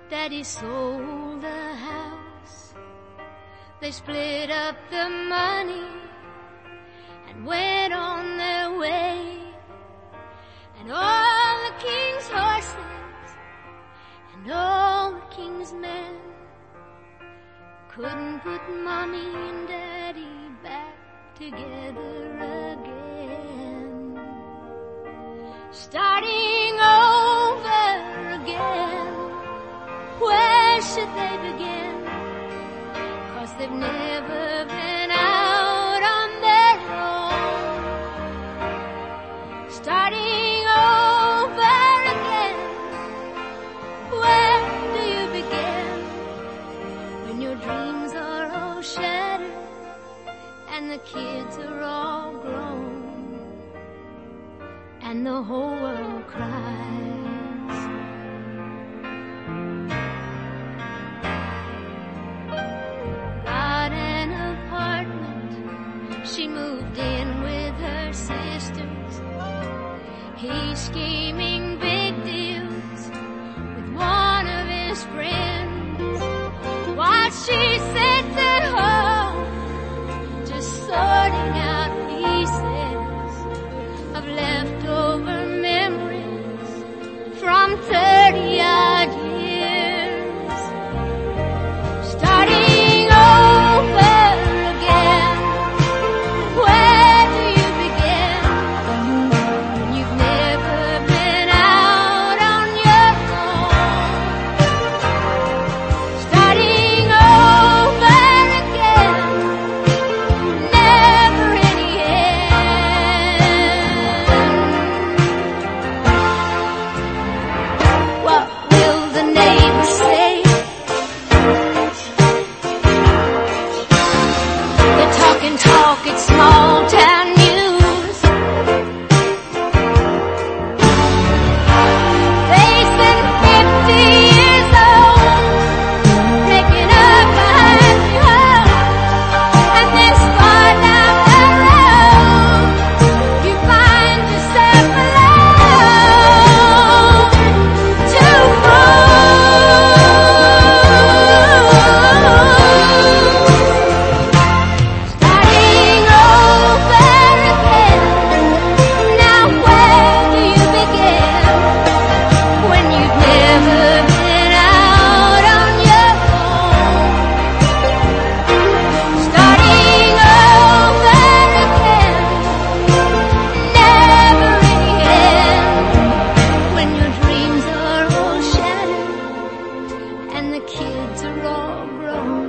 Daddy sold the house. They split up the money and went on their way. And all the king's horses and all the king's men couldn't put Mommy and Daddy back together again. Starting over again, where should they begin? 'Cause they've never been out on their own. Starting over again, where do you begin? When your dreams are all shattered and the kids are all grown and the whole world cries. Got an apartment, she moved in with her sisters. He's scheming big deals with one of his friends, while she sits at home just sorting out pieces of leftover memories from 30-odd years. Starting over again, where do you begin? When you've never been out on your own. Starting over again, never any end. What will the neighbors say? They're talking talk, it's small town news. Facing 50 years old, breaking up behind the home. And this far down the road, you find yourself alone. Too Starting over again. Now where do you begin? When you've never been out on your own. Starting over again, never any end. When your dreams are all shattered and the kids are all grown,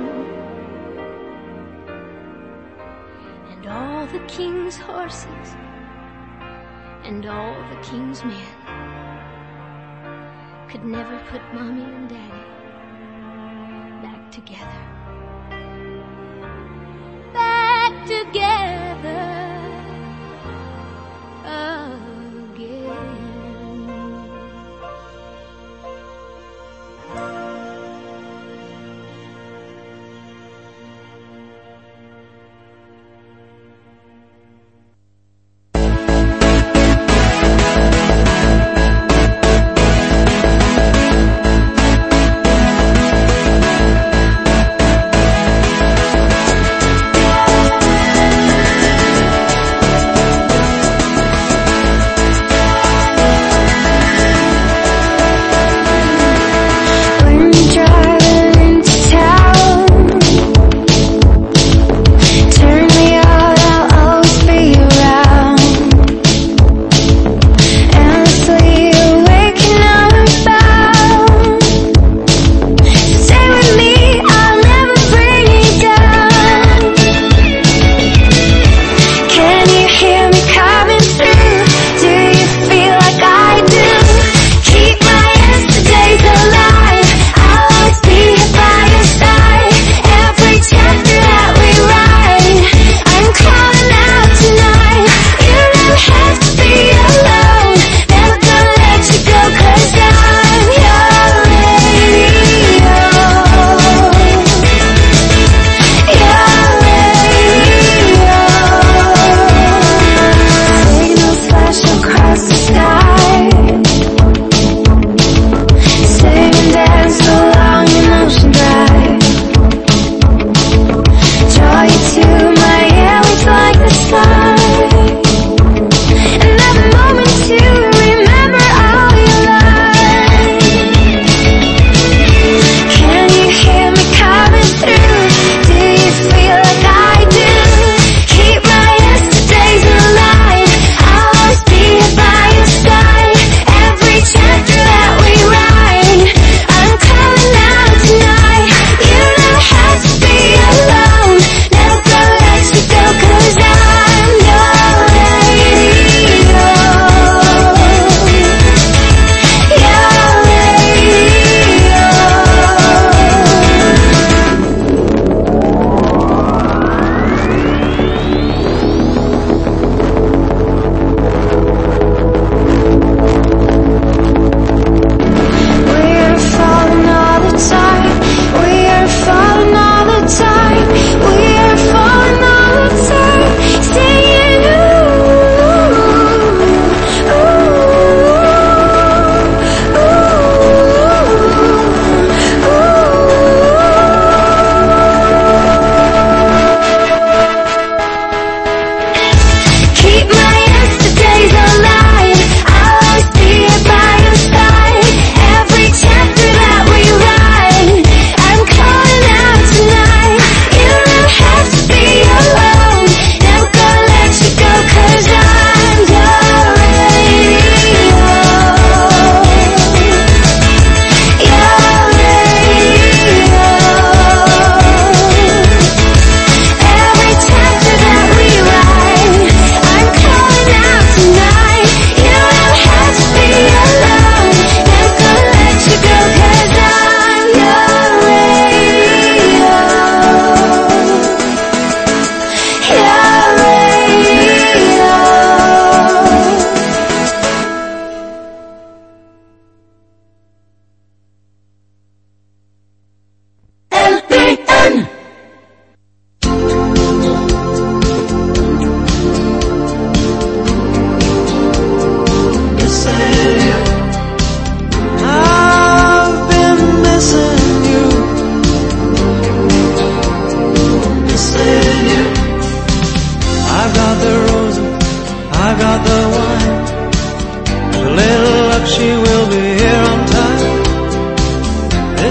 and all the king's horses and all the king's men could never put Mommy and Daddy back together. Back together again.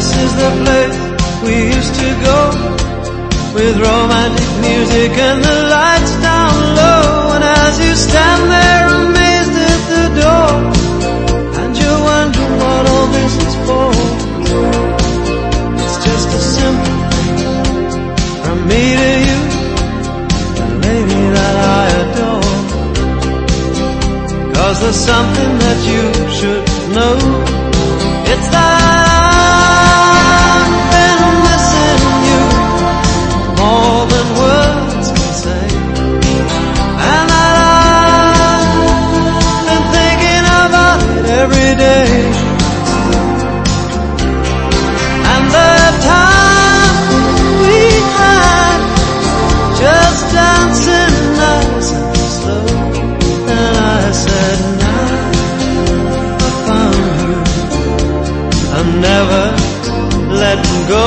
is the place we used to go, with romantic music and the lights down low. And as you stand there amazed at the door, and you wonder what all this is for, it's just a simple from me to you, the lady that I adore. 'Cause there's something that you should know, it's that I've been missing you more than words can say, and that I've been thinking about it every day. And the time we had, just dancing nice and slow, and I said, now I found you, I'm never letting go.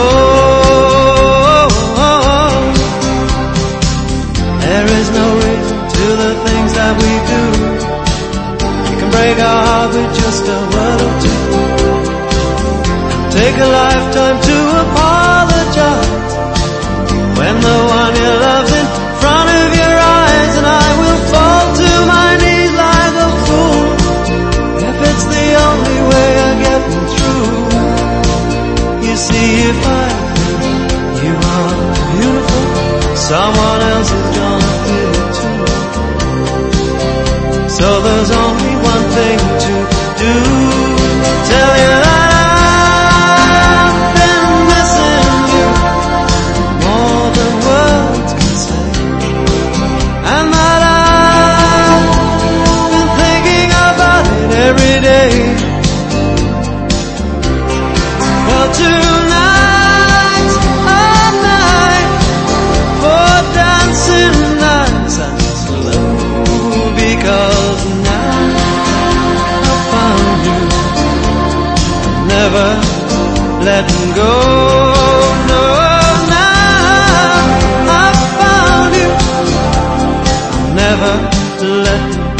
There is no reason to the things that we do. We can break our heart with just a word or two, and take a lifetime to apologize when the one you love's in front of your eyes. And I will fall to my knees like a fool if it's the only way of getting through. You see, if you are beautiful, someone else is gonna feel it too. So there's only one thing to do, tell you that I've been missing you more than words can say, and that I've been thinking about it every day. Well, tonight's our night for dancing nice and slow, because now I found you, never letting go. No, now I found you, never letting go.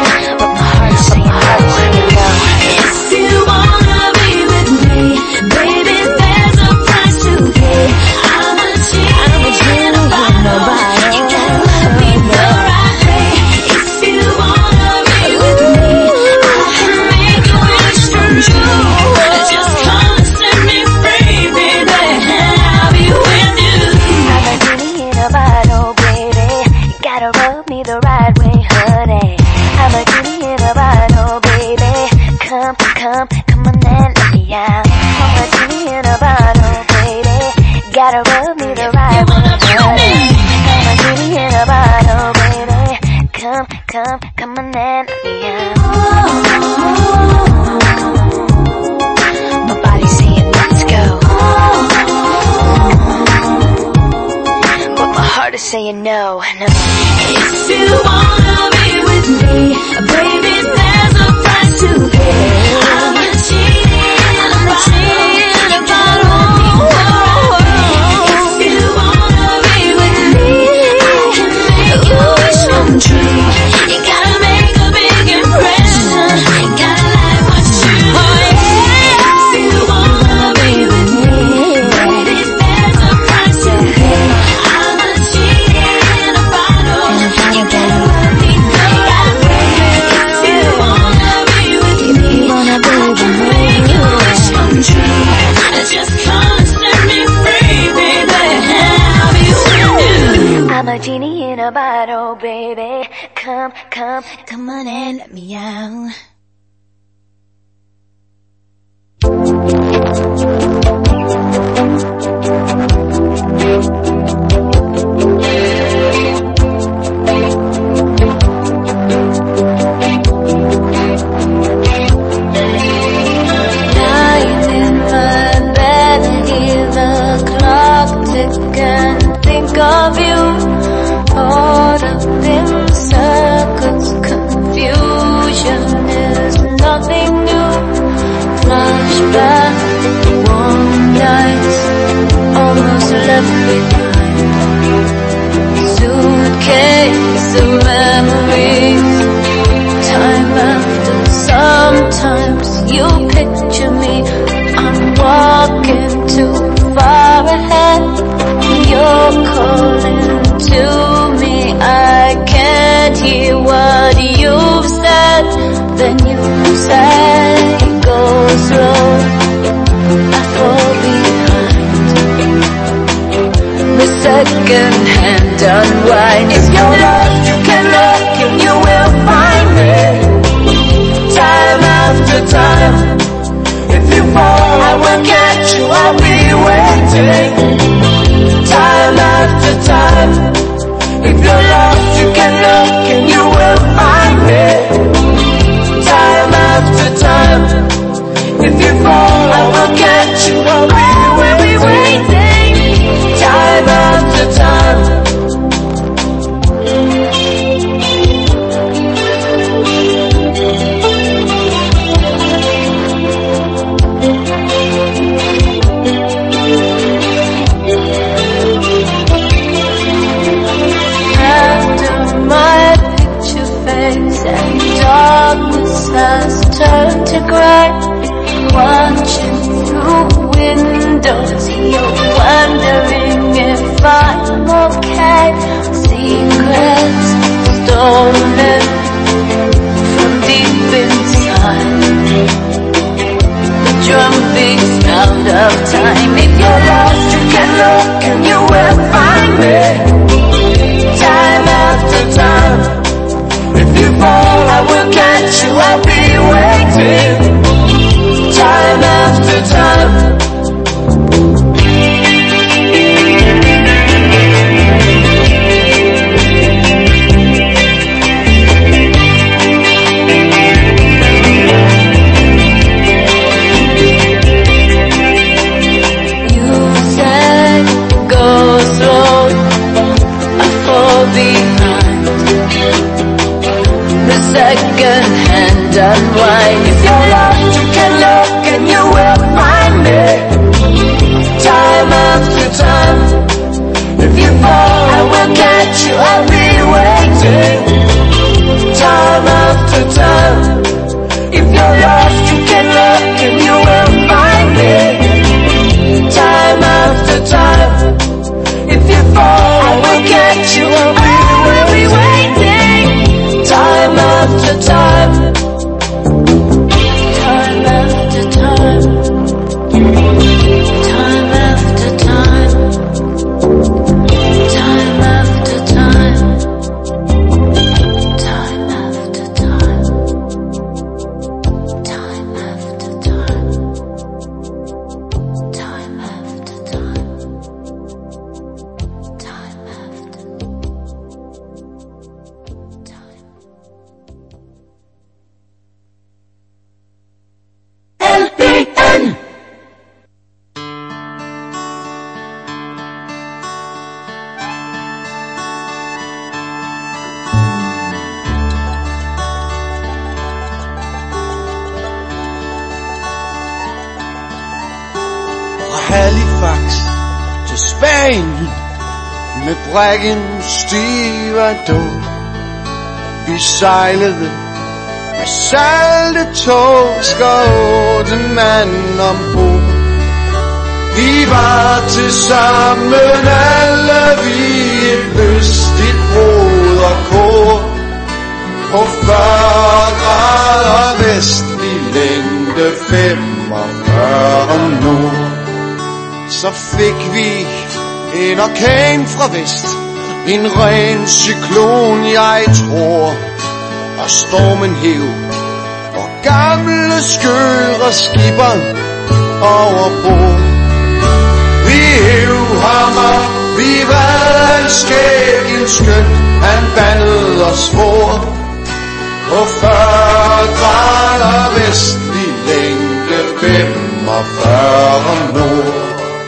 Baby, you know. If you wanna be with me, baby, there's a price to pay. I'm a cheating bottle. If you wanna be with me, I can make your wish come true. You gotta make a big impression. You gotta like what you do. If you wanna be with me, baby, there's a price to pay. I'm a genie in a bottle. You gotta let me know that way. If you wanna be with me, I can make your wish come true. Just come and set me free, baby. I'll be with you. I'm a genie in a bottle, baby. Come on and let me out. Lying in my bed, hear the clock tick and think of you. Caught up in circles, confusion is nothing new. Flashback, warm nights, almost left behind. Suitcase of memories, time after sometimes you picture me. I'm walking too far ahead, you're calling to me. I can't hear what you've said. Then you say, go slow, I fall behind. The second hand unwind. If you're lost, you can look and you will find me. Time after time, if you fall, I will catch you, I'll be waiting. Time after time, if you're lost, you can look and you will find me. Time after time, if you fall, I will catch you, I'll be waiting. Time after time. And darkness has turned to grey. Watching through windows, you're wondering if I'm okay. Secrets stolen from deep inside. The drumbeat sound of time. If you're lost, you can look and you will find me. Time after time. If you fall, I will catch you, I'll be waiting. Time after time. You said, go slow, I fall behind. The second hand unwind. If you're lost, Fra Halifax til Spanien med brækken stevedore. Vi sejlede med salte torsk og 8 mand ombord. Vi var til sammen alle vi et lystigt broderkor. På 40 grader vestlig længde 45 nord. Så fik vi en orkan fra vest, en ren cyklon jeg tror. Og stormen hev vor gamle skøre skipper overbord. Vi hev ham op, vi vred hans skæg en skønt, han bandede og svor. På 40 grader vestlig længde 45 nord.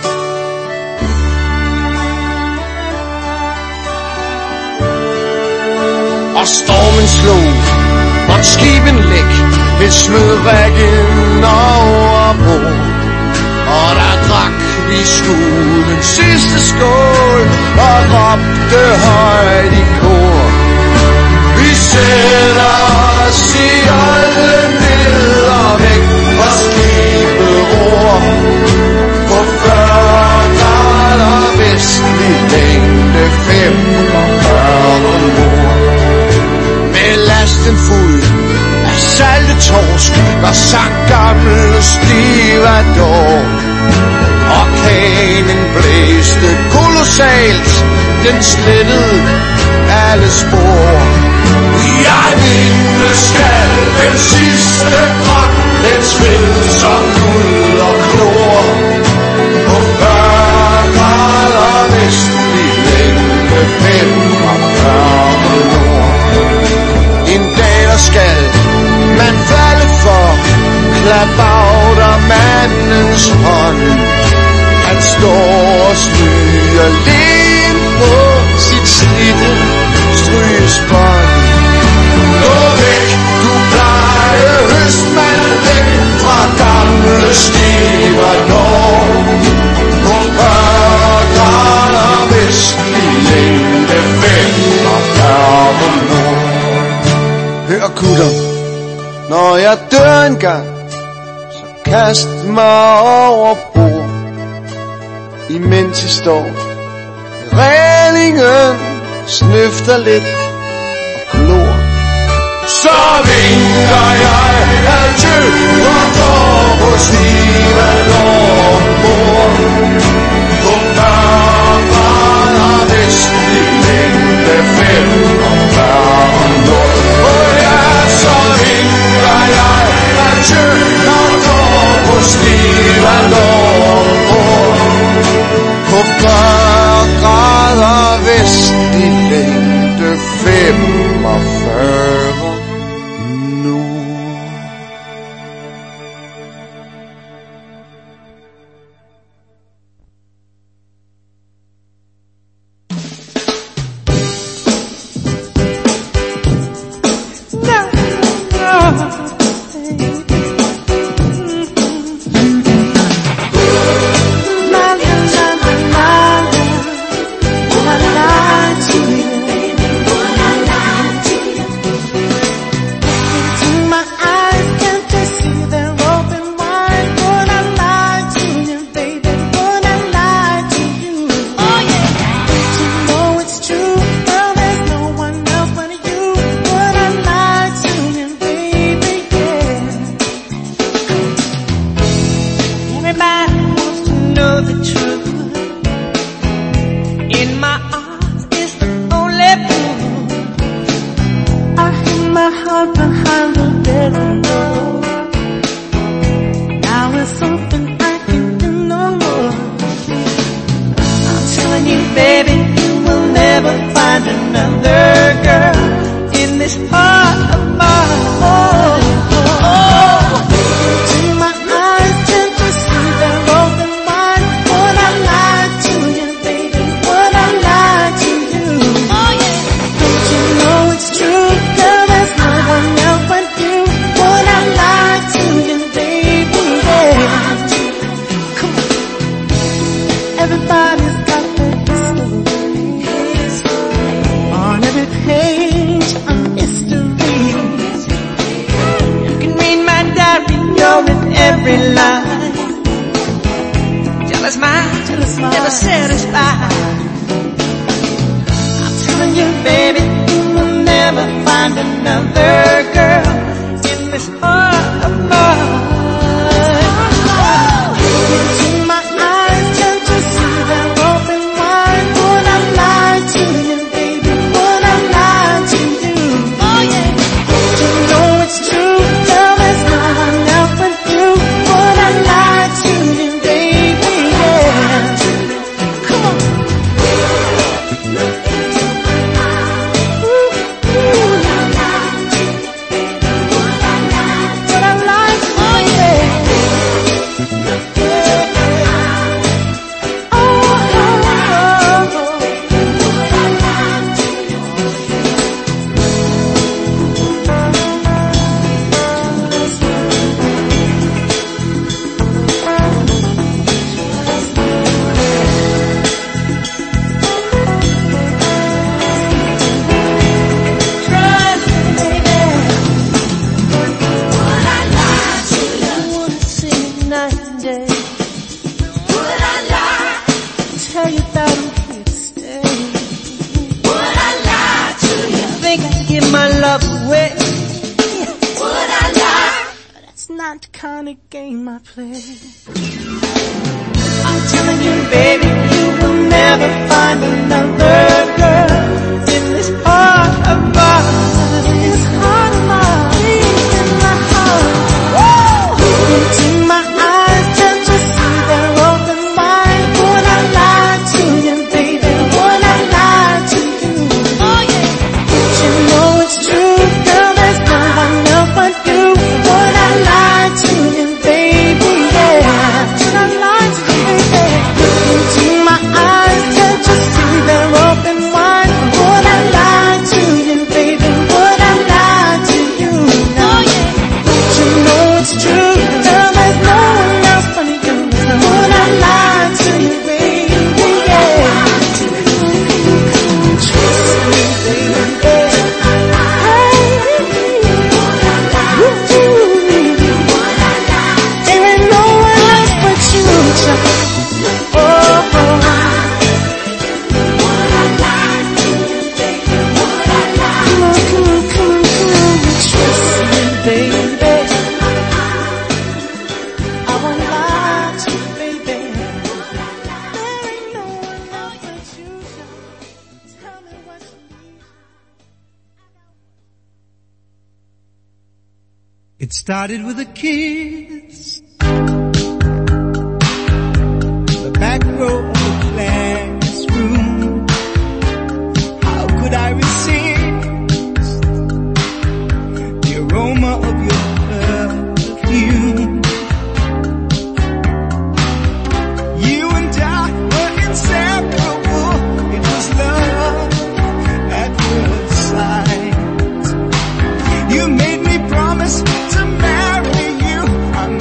Og stormen slog vort skiben læk, det smed rækken overbord. Og der drak vi sgu den sidste skål og råbte højt i kor. Vi sætter os i alle ned og væk fra skibet-ror. På 40 grader vestlig længde 45 nord. Med lasten fuld af salte torsk var sang gamle stevedore. Orkanen blæste kolossalt, den slettede alle spor. Jeg minde skal den sidste drøm, den sved som guld og klor. På 40 grader vestlig længde 45 nord. En dag der skal man falde for klabautermandens hånd. Han står og smyger len på sit slidte strygesbånd. Gå væk, du blege høstmand, væk fra gamle stevedore. På 40 grader vestlig længde 45 nord. Hør kutter, når jeg dør engang, så kast mig over bord. Imens I står i rælingen, snøfter lidt og glor. Så vinker jeg adjø og går på stevedore ombord. På 40 grader vestlig længde 45 nord. Og ja, så vinker jeg adjø og går på stevedore ombord. På 40 grader vestlig længde 45 nord. is mine, never satisfied. I'm telling you, baby, you will never find another girl in this heart of mine. Into my eyes, can't you see they're open wide? Would I lie to you, baby? Would I lie to you? Oh yeah. You know it's true, girl, there's no one else but you. Would I lie to you, baby? Yeah. Come on. Would I lie to you? Oh yeah. The kind of game I play. I'm telling you, baby, you will never find another girl in this heart of mine. In this heart of mine, in my heart. Woo! Into my eyes, can't you see they're open wide? Would I lie to you, baby? Would I lie to you? Oh yeah. You know it's true, girl, there's no one else but you. Would I lie to you, baby? Yeah. Would I lie to you, baby? Into my eyes, can't you see they're open wide? Would I lie to you, baby? Would I lie to you? Oh yeah. You know it's true, girl, there's no one else but you. Would I lie to you, baby? Yeah. Trust me, baby. There ain't no one else but you, child. Oh, oh. Come on, come on, come on, come on. Trust me, baby. I won't lie to you, baby. There ain't no one else but you, child. Tell me what you need. It started with a kiss, the back row of the classroom. How could I resist the aroma of your perfume? You and I were inseparable. It was love at first sight. You made me promise to marry you. I'm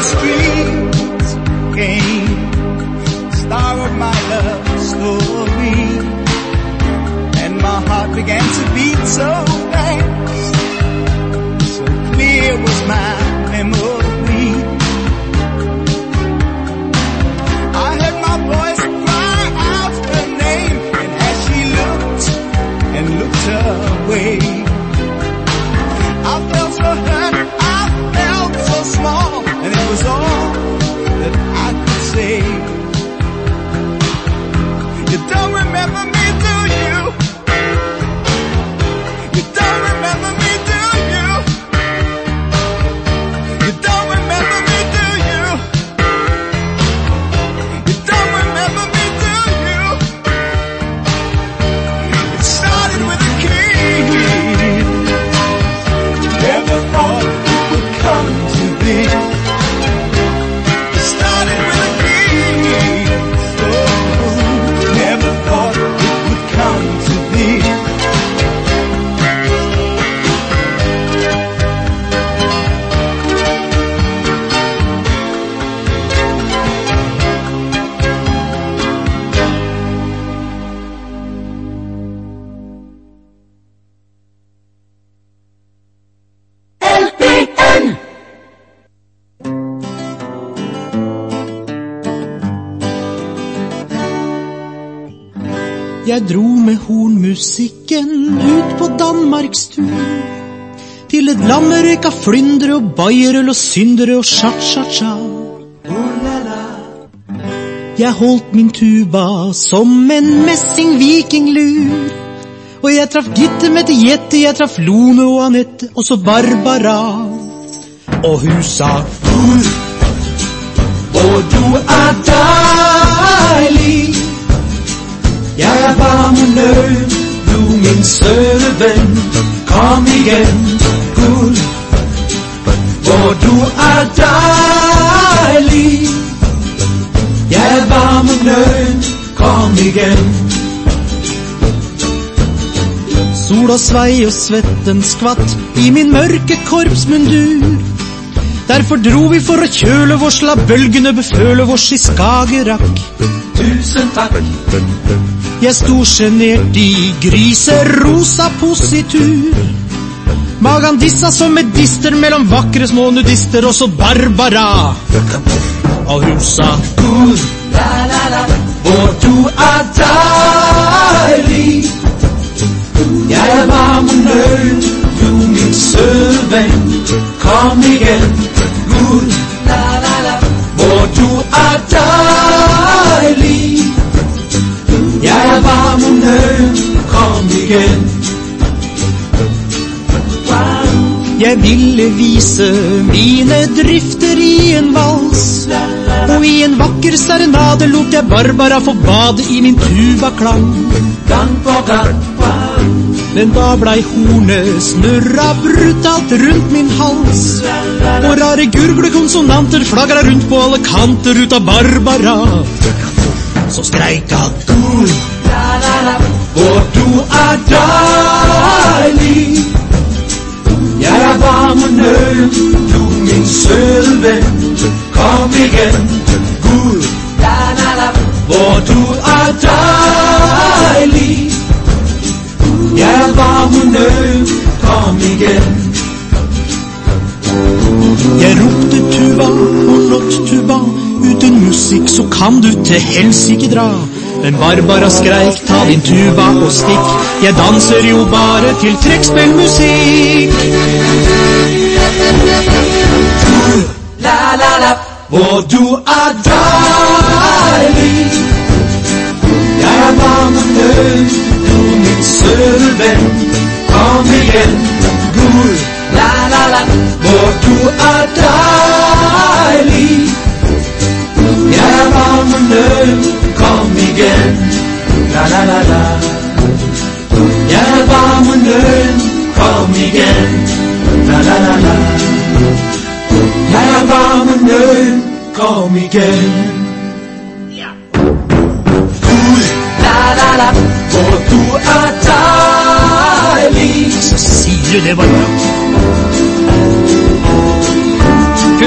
streets came the star of my love story, and my heart began to beat so fast, so clear was my memory. I heard my voice cry out her name, and as she looked and looked away, I felt so hurt, I felt so small, and it was all that I could say. You don't remember me, do you? You don't remember me, do you? You don't remember me, do you? You don't remember me, do you? It started with a kiss. Never thought it would come to this. It started with a kiss. Oh, never thought it would come to this. Jeg dro med hornmusikken ut på Danmarks tur, til et land med røyka flyndre og bajerøl og syndere og cha-cha-cha. Jeg holdt min tuba som en messing vikinglur, og jeg traff Gitte, Mette, Jette, jeg traff Lone og Anette, og så Barbara. Og hun sa, og du deilig. Jeg var med nød, du min søde venn, kom igjen, gull, og du deilig. Jeg var med nød, kom igjen. Sola svei og svetten skvatt i min mørke korpsmundur. Derfor dro vi for å kjøle vårs, la bølgene beføle vårs i Skagerrak. Tusen takk. Jeg sto genert i griserosa positur. Magan dissa som med dister mellom vakre små nudister, og så Barbara. Og hun sa, og du deilig. Jeg var med nød, du min søde venn, kom igjen, gull, og du deilig. Jeg var med nød, kom igjen. Jeg ville vise mine drifter i en vals, og i en vakker serenade lot jeg Barbara få bade i min tubaklang. Gang på gang, men da blei hornet snurra brutalt rundt min hals, og rare gurglekonsonanter flagra rundt på alle kanter ut av Barbara. Så skreik han, gull, og du deilig. Jeg var med nød, du min søde venn, kom igjen, gull, og du deilig. Jeg var med nød, kom igjen. Jeg ropte tuba og låt tuba, uten musikk så kan du til helsike dra. Men Barbara skreik, ta din tuba og stikk, jeg danser jo bare til trekkspillmusikk. Og du deilig. Jeg var med nød, du min søde venn, kom igjen, gull, og du deilig. Jeg var med nød, kom igjen, la. Jeg var med nød, kom igjen, la. Jeg var med nød, kom igjen. Og du deilig. Så sier du det bare.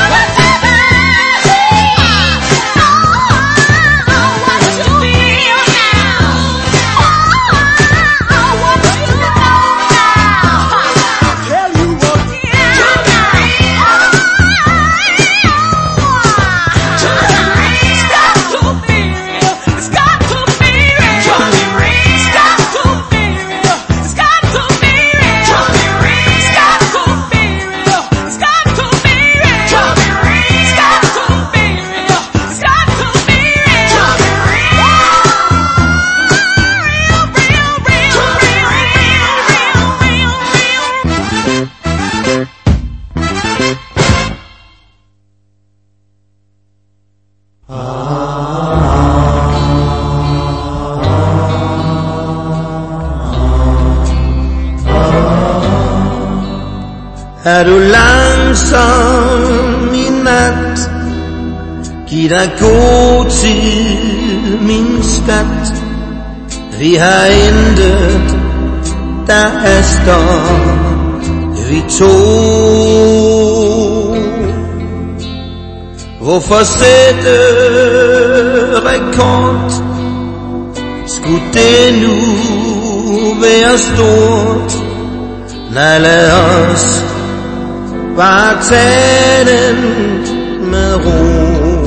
Er du langsom i nat, giv dig god tid, min skat. Vi har intet, der haster, vi to. Hvorfor sætte rekord? Skulle det nu være stort? Nej, lad os bare tage den med ro.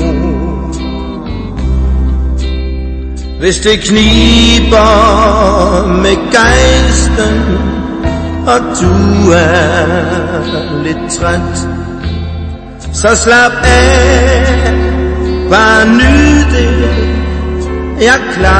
Hvis det kniber med gejsten, og du er lidt træt, så slap af, bare nyd det, jeg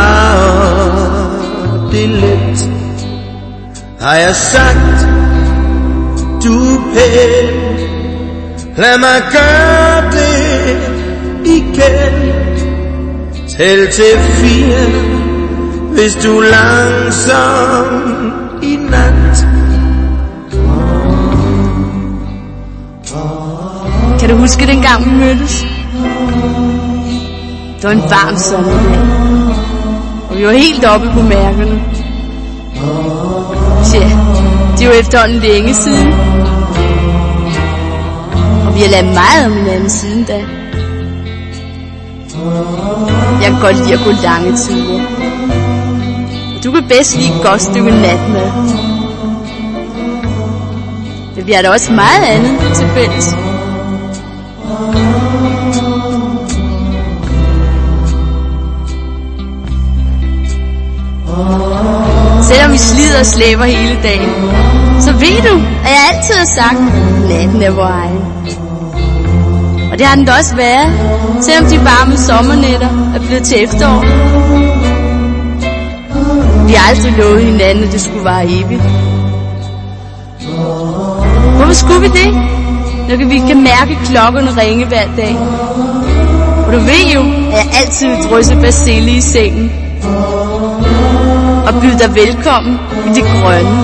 klarer det let. Har jeg sagt, du er pæn, lad mig gøre det igen. Tæl til 4, hvis du er langsom i nat. Kan du huske dengang vi mødtes? Det var en varm sommerdag, og vi var helt oppe på mærkerne. Tja, det var efterhånden længe siden, og vi har lavet meget om hinanden siden da. Jeg kan godt lide at gå lange ture, og du kan bedst lide et godt stykke natmad. Men vi har da også meget andet til fælles. Selvom vi slider og slæber hele dagen, så ved du, at jeg altid har sagt, natten er vor egen. Og det har den da også været, selvom de varme sommernætter er blevet til efterår. Vi har aldrig lovet hinanden, at det skulle vare evigt. Hvorfor skulle vi det, når vi kan mærke klokkerne ringe hver dag? Og du ved jo, at jeg altid vil drysse persille i sengen og byde dig velkommen i det grønne.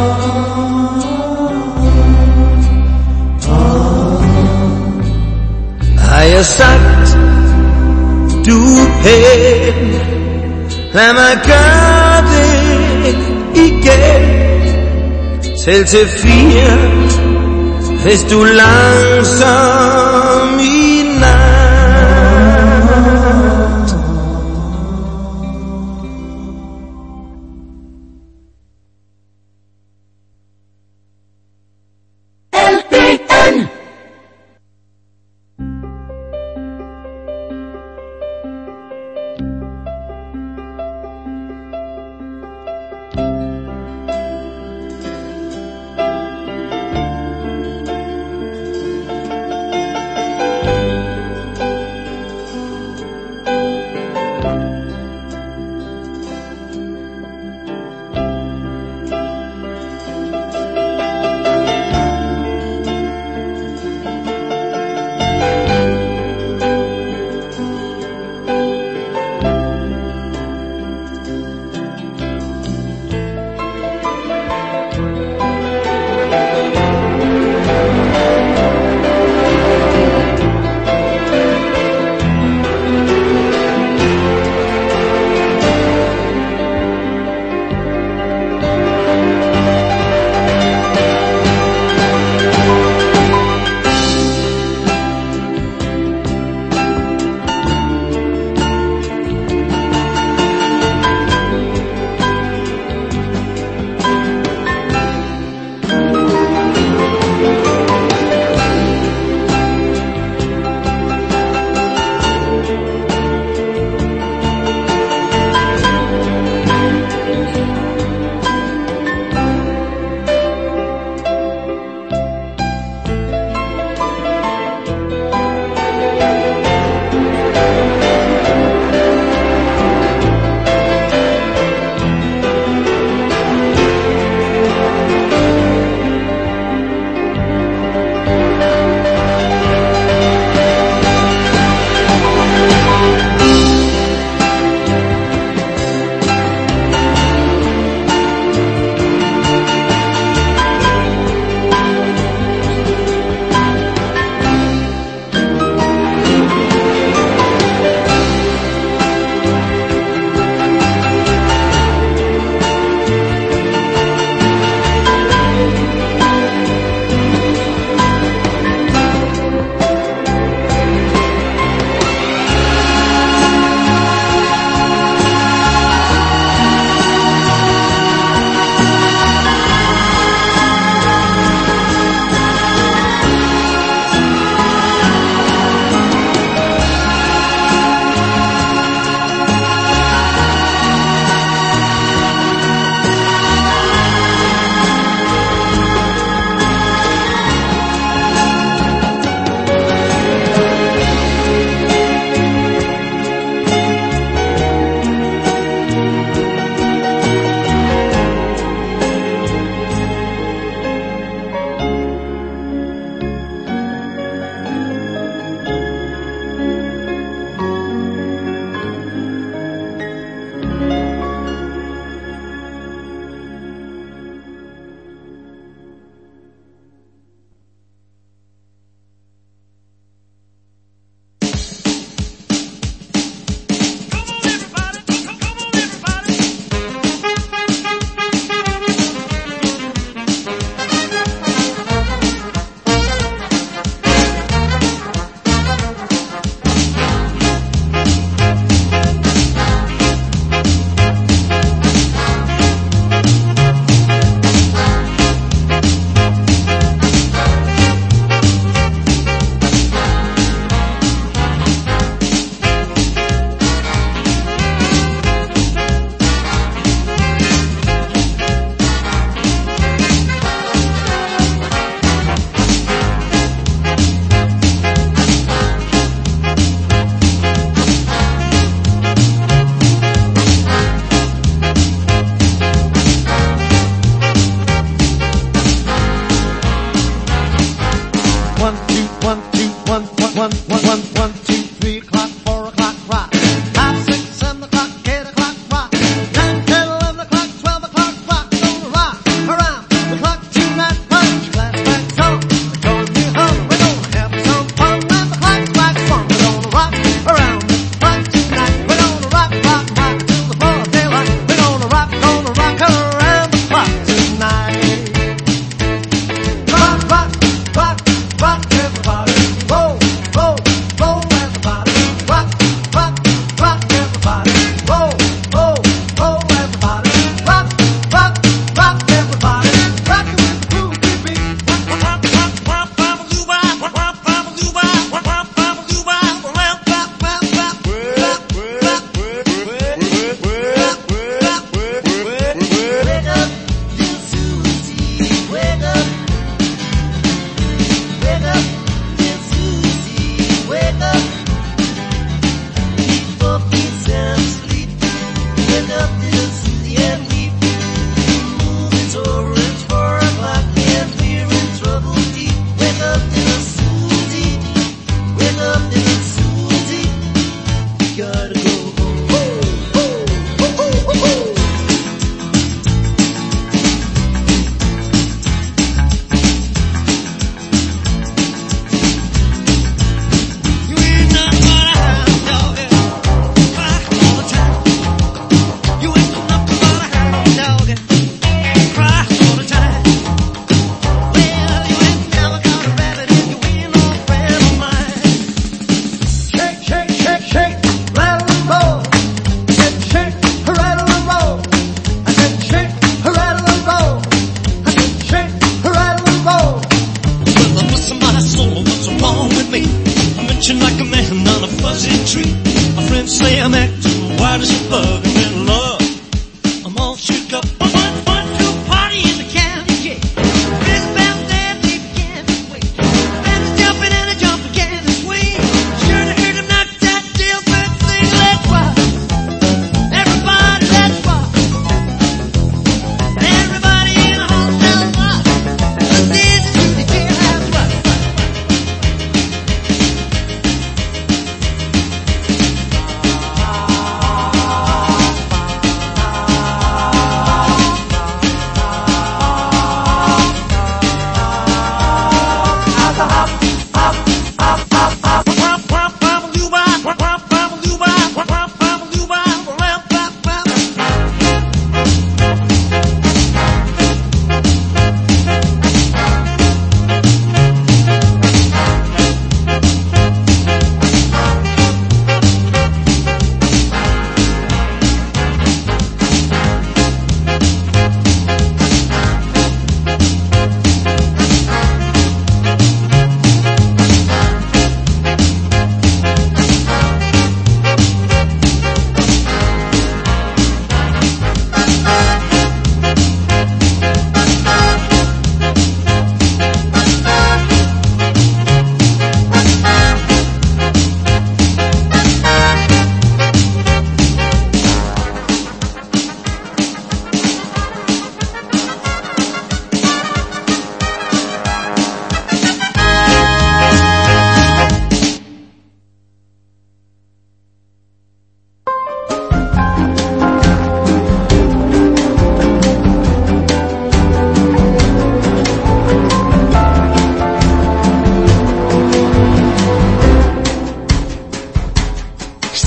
Har jeg sagt, du er pæn, lad mig gøre det igen. Tæl til 4, hvis du er langsom i nat.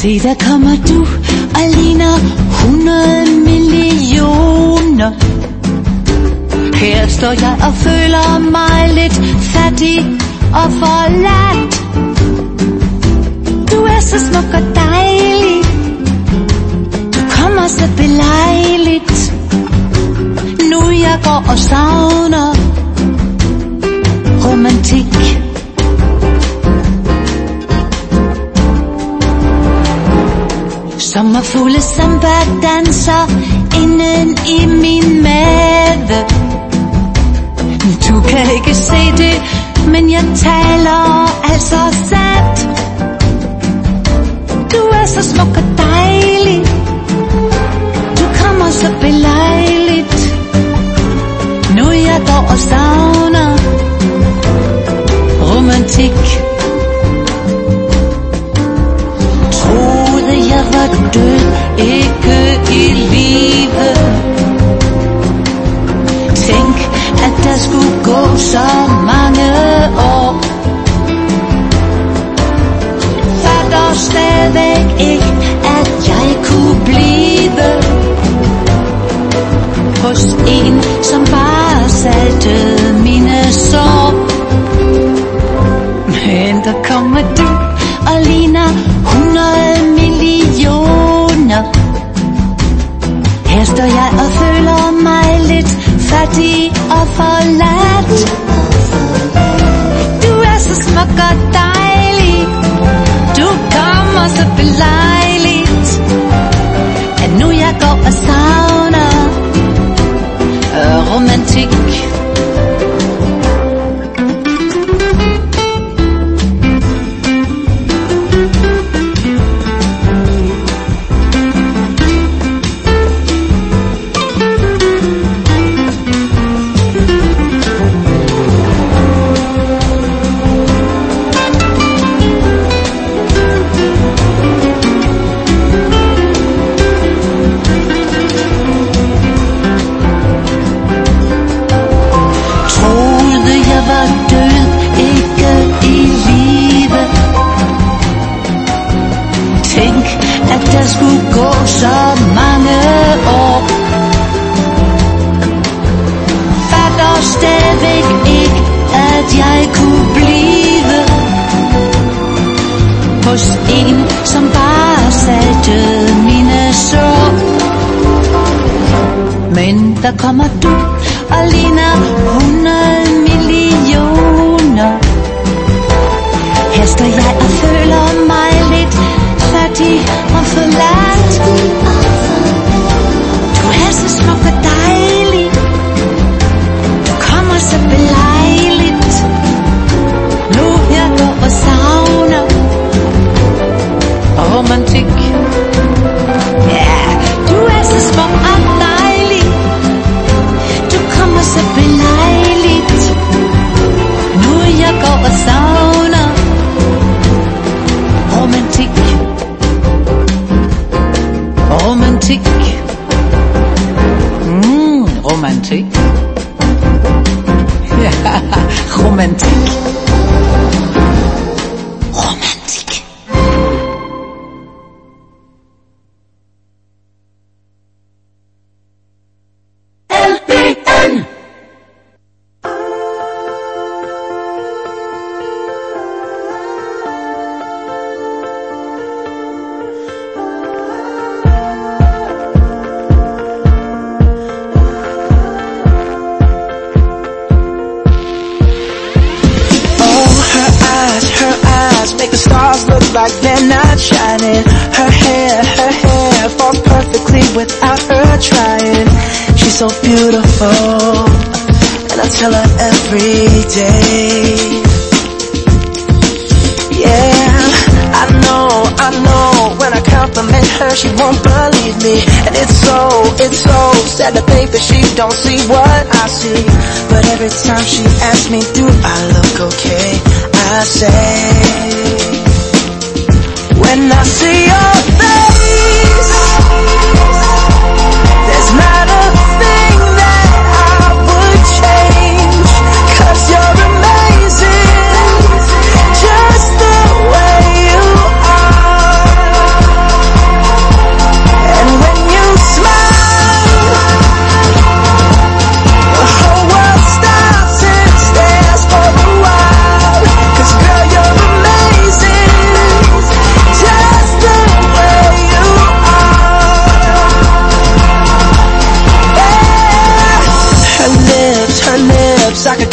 Se, der kommer du og ligner 100 millioner. Her står jeg og føler mig lidt fattig og forladt. Du er så smuk og dejlig, du kommer så belejligt. Nu jeg går og savner romantik. Sommerfugle samba danser inden i min mave. Du kan ikke se det, men jeg taler altså sandt. Du er så smuk og dejlig, du kommer så belejligt. Nu jeg går og savner romantik. Troede jeg var død, ikke i live. Tænk, at der skulle gå så mange år. Fatter stadigvæk ikke, at jeg kunne blive hos en, som bare saltede mine sår. Men der kommer du og ligner 100 millioner. Her står jeg og føler mig lidt fattig og forladt. Du er så smuk og dejlig, du kommer så belejligt, at nu jeg går og savner romantik. Der kommer du og ligner 100 millioner. Her står jeg og føler mig lidt fattig og forladt. Du er så smuk og dejlig, du kommer så belejligt. Nu jeg går og savner romantik. Ja, du er så smuk og dejlig, så belejligt. Nu jeg går og savner romantik. Romantik. Romantik. Ja, romantik. Romantik. LBN. Like they're not shining. Her hair falls perfectly without her trying. She's so beautiful, and I tell her every day. Yeah, I know, when I compliment her, she won't believe me. And it's so sad to think that she don't see what I see. But every time she asks me, do I look okay, I say, when I see your face, there's not a thing that I would change. 'Cause you're amazing, just the way you are.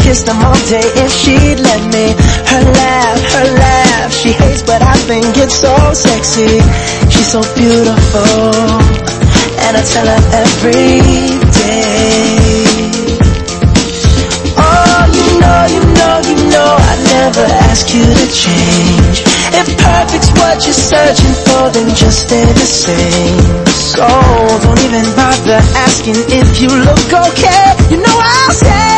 kiss them all day if she'd let me. Her laugh, she hates but I think it's so sexy. She's so beautiful, and I tell her every day. Oh, you know I never ask you to change. If perfect's what you're searching for, then just stay the same. So don't even bother asking if you look okay. You know I'll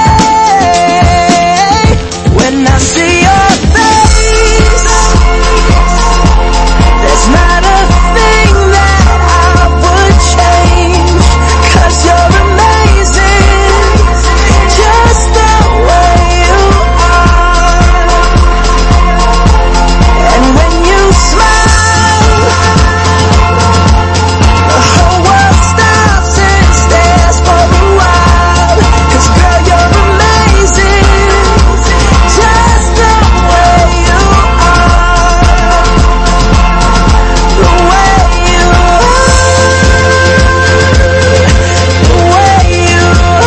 say when I see your face, there's not a thing that I would change, 'cause you're amazing, just the way you are. And when you smile, the whole world stops and stares for a while. 'Cause girl, you're amazing, just the way you are. The way you are. The way you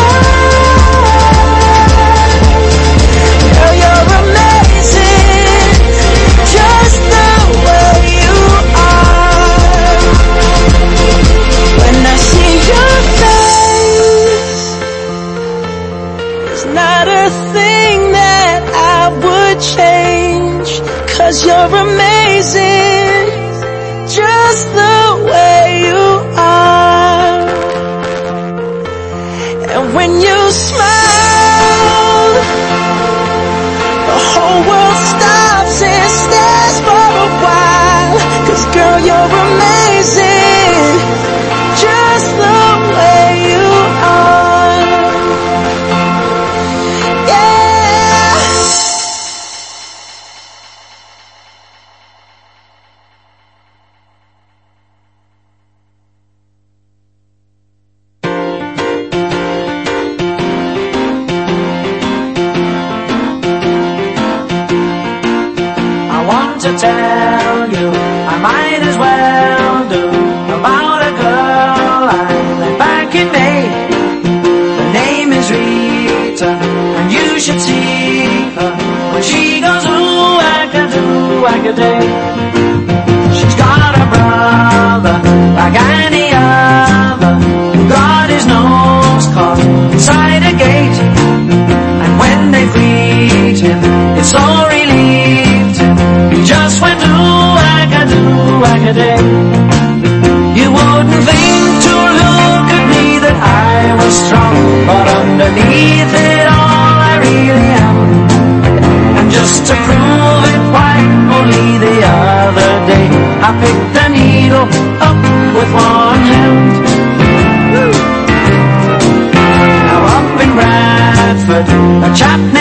are. Girl, you're amazing, just the way you are. When I see your face, there's not a thing that I would change, 'cause you're amazing, just the way you are. And when you smile, the whole world stops and stares for a while. 'Cause girl, you're amazing, just the way you are. Yeah. I want to tell you, I might as well do, about a girl I met back in May. Her name is Rita, and you should see her when she goes ooh, whack-a-day. She's got a brother like any other, who got his nose caught inside a gate. And when they freed him, it so relieved him. He just went ooh, whack-a-day. You wouldn't think to look at me that I was strong, but underneath it all I really am. And just to prove it, why, only the other day I picked the needle up with one hand. Now up in Bradford, a chap